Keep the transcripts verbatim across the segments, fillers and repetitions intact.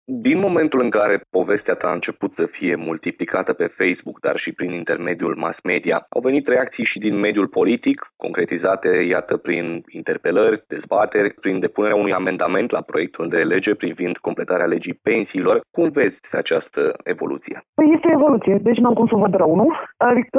Din momentul în care povestea ta a început să fie multiplicată pe Facebook, dar și prin intermediul mass media, au venit reacții și din mediul politic, concretizate, iată, prin interpelări, dezbateri, prin depunerea unui amendament la proiectul de lege privind completarea legii pensiilor. Cum vezi această evoluție? Este evoluție, deci n-am cum să văd rău, nu? Adică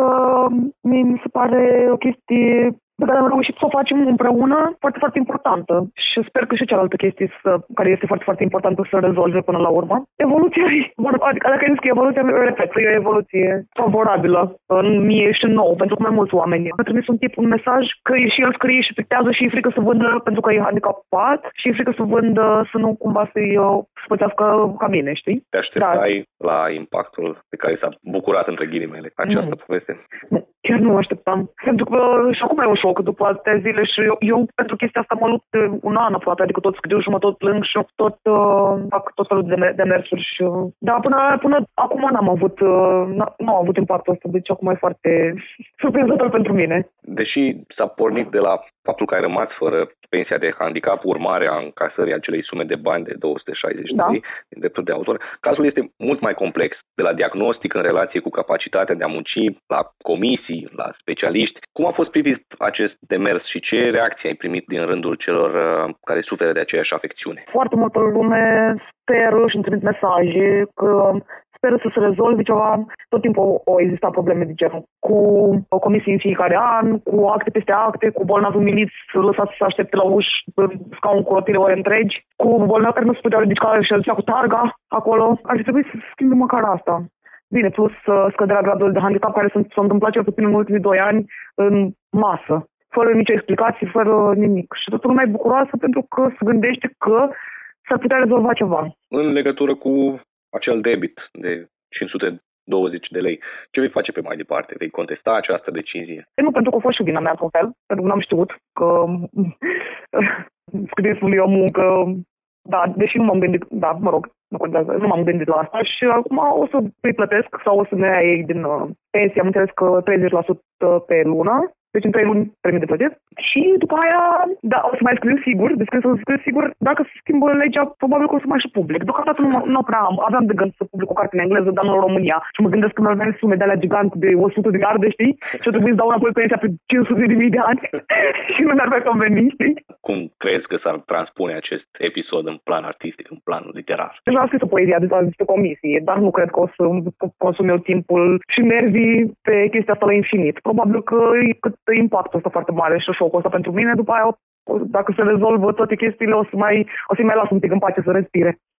mi se pare o chestie pe care am reușit să o facem împreună foarte, foarte importantă. Și sper că și cealaltă chestie să, care este foarte, foarte importantă să rezolve până la urmă. Evoluția, adică dacă zic că evoluția, repet, e o evoluție favorabilă în mie și nouă, pentru că mai mulți oameni. Mi-a trimis un tip un mesaj că și el scrie și pictează și e frică să vândă pentru că e handicapat și e frică să vândă, să nu cumva să-i spățească ca mine, știi? Te așteptai da. la impactul pe care s-a bucurat, între ghilimele, această nu. poveste? Nu, chiar nu așteptam. Pentru că și acum e un șoc după atâtea zile și eu, eu pentru chestia asta mă lupt un an aproape, adică tot scriu și mă tot plâng și tot uh, fac tot felul de, de mersuri și... Uh, dar până, până acum n-am avut, uh, nu am avut impactul ăsta, deci acum e foarte surprinzător pentru mine. Deși s-a pornit de la faptul că ai rămas fără pensia de handicap, urmarea încasării acelei sume de bani de două sute șaizeci de lei din drepturi de autor, cazul este mult mai complex, de la diagnostic în relație cu capacitatea de a munci, la comisii, la specialiști. Cum a fost privit acest demers și ce reacții ai primit din rândul celor care suferă de aceeași afecțiune? Foarte multă lume speră și îmi trimit mesaje că speră să se rezolve ceva. Tot timpul au existat probleme de genul cu comisii în fiecare an, cu acte peste acte, cu bolnavi umiliți lăsați să aștepte la uși scaun cu rotile ore întregi, cu bolnavi care nu se puteau ridica și îl cu targa acolo. Ar fi trebuit să schimbe măcar asta. Bine, plus scăderea gradului de handicap care s-a întâmplat cel puțin în ultimii doi ani în masă, fără nicio explicație, fără nimic. Și toată lumea e bucuroasă pentru că se gândește că s-ar putea rezolva ceva. În legătură cu acel debit de cinci sute douăzeci de lei, ce vei face pe mai departe? Vei contesta această decizie? Nu, pentru că a fost și vina mea, într-un fel, pentru că n-am știut că scrisul e o muncă, da, deși nu m-am gândit, da, mă rog, nu contează, nu m-am gândit la asta și acum o să îi plătesc sau o să ne ia ei din uh, pensie, am înțeles că treizeci la sută pe lună. Deci în trei luni termin de plătit. Și după aia, da, o să mai scriu sigur, descris să scriu sigur, dacă se schimbă legea, probabil că o să mai și public. Deocamdată nu, nu prea am, aveam de gând să public o carte în engleză, dar nu în România. Și mă gândesc că mi-ar veni sume de alea gigant de o sută de miliarde, știi? Și eu trebuie să dau înapoi pensia pe cinci sute de mii de ani și nu mi-ar mai conveni, știi? Cum crezi că s-ar transpune acest episod în plan artistic, în plan literar? Deja am scris o poezie de niște comisii, dar nu cred că o să consum eu timpul și nervii pe chestia asta la infinit. Probabil că e cât impactul ăsta foarte mare și șocul ăsta pentru mine, după aia, dacă se rezolvă toate chestiile, o să mai, o să mai las un pic în pace să respire.